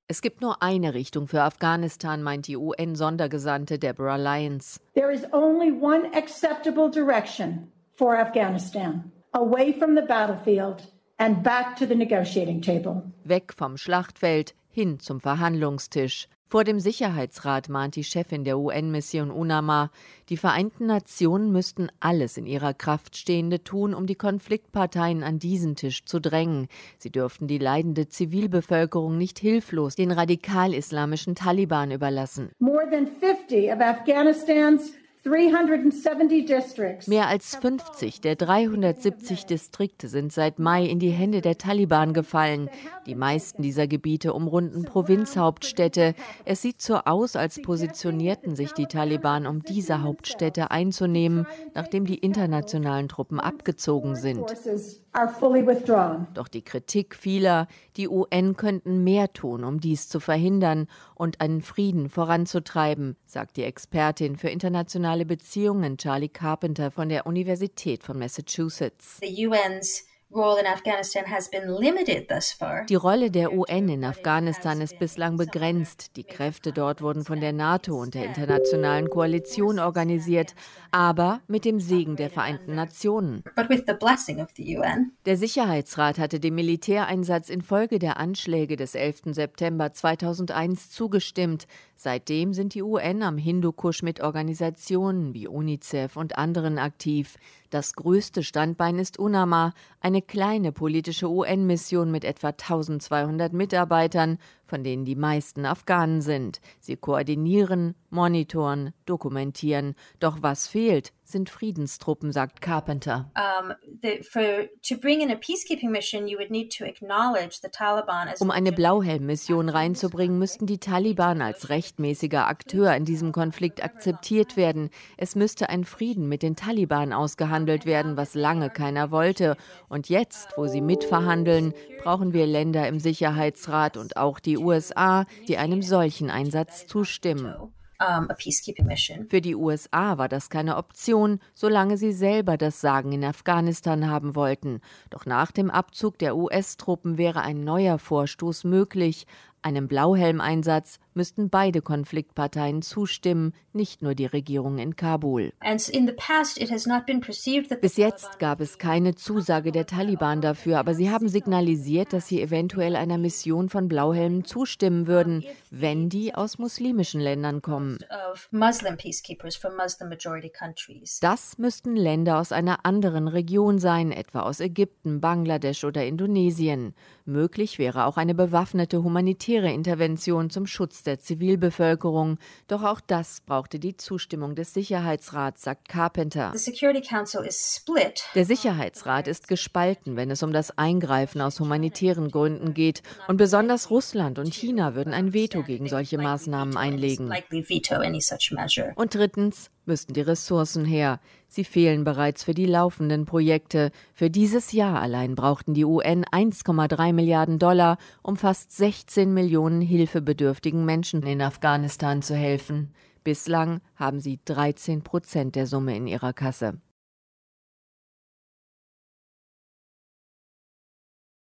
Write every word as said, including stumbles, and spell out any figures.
Es gibt nur eine Richtung für Afghanistan, meint die U N-Sondergesandte Deborah Lyons. There is only one acceptable direction for Afghanistan, away from the battlefield and back to the negotiating table. Weg vom Schlachtfeld, hin zum Verhandlungstisch. Vor dem Sicherheitsrat mahnt die Chefin der U N-Mission UNAMA, die Vereinten Nationen müssten alles in ihrer Kraft Stehende tun, um die Konfliktparteien an diesen Tisch zu drängen. Sie dürften die leidende Zivilbevölkerung nicht hilflos den radikal-islamischen Taliban überlassen. More than fifty of Afghanistan's Mehr als fünfzig der dreihundertsiebzig Distrikte sind seit Mai in die Hände der Taliban gefallen. Die meisten dieser Gebiete umrunden Provinzhauptstädte. Es sieht so aus, als positionierten sich die Taliban, um diese Hauptstädte einzunehmen, nachdem die internationalen Truppen abgezogen sind. Doch die Kritik vieler, die U N könnten mehr tun, um dies zu verhindern und einen Frieden voranzutreiben, sagt die Expertin für internationale Beziehungen Charlie Carpenter von der Universität von Massachusetts. The U N's role in Afghanistan has been limited thus far. Die Rolle der U N in Afghanistan ist bislang begrenzt. Die Kräfte dort wurden von der NATO und der internationalen Koalition organisiert, aber mit dem Segen der Vereinten Nationen. But with the blessing of the U N. Der Sicherheitsrat hatte dem Militäreinsatz infolge der Anschläge des elften September zweitausendeins zugestimmt. Seitdem sind die U N am Hindukusch mit Organisationen wie UNICEF und anderen aktiv. Das größte Standbein ist UNAMA, eine kleine politische U N-Mission mit etwa eintausendzweihundert Mitarbeitern, von denen die meisten Afghanen sind. Sie koordinieren, monitoren, dokumentieren. Doch was fehlt, sind Friedenstruppen, sagt Carpenter. Um eine Blauhelm-Mission reinzubringen, müssten die Taliban als rechtmäßiger Akteur in diesem Konflikt akzeptiert werden. Es müsste ein Frieden mit den Taliban ausgehandelt werden, was lange keiner wollte. Und jetzt, wo sie mitverhandeln, brauchen wir Länder im Sicherheitsrat und auch die U S A, die einem solchen Einsatz zustimmen. Für die U S A war das keine Option, solange sie selber das Sagen in Afghanistan haben wollten. Doch nach dem Abzug der U S-Truppen wäre ein neuer Vorstoß möglich. Einem Blauhelmeinsatz müssten beide Konfliktparteien zustimmen, nicht nur die Regierung in Kabul. Bis jetzt gab es keine Zusage der Taliban dafür, aber sie haben signalisiert, dass sie eventuell einer Mission von Blauhelmen zustimmen würden, wenn die aus muslimischen Ländern kommen. Das müssten Länder aus einer anderen Region sein, etwa aus Ägypten, Bangladesch oder Indonesien. Möglich wäre auch eine bewaffnete humanitäre Intervention zum Schutz der Zivilbevölkerung. Doch auch das brauchte die Zustimmung des Sicherheitsrats, sagt Carpenter. Der Sicherheitsrat ist gespalten, wenn es um das Eingreifen aus humanitären Gründen geht. Und besonders Russland und China würden ein Veto gegen solche Maßnahmen einlegen. Und drittens müssten die Ressourcen her. Sie fehlen bereits für die laufenden Projekte. Für dieses Jahr allein brauchten die U N eins Komma drei Milliarden Dollar, um fast sechzehn Millionen hilfebedürftigen Menschen in Afghanistan zu helfen. Bislang haben sie dreizehn Prozent der Summe in ihrer Kasse.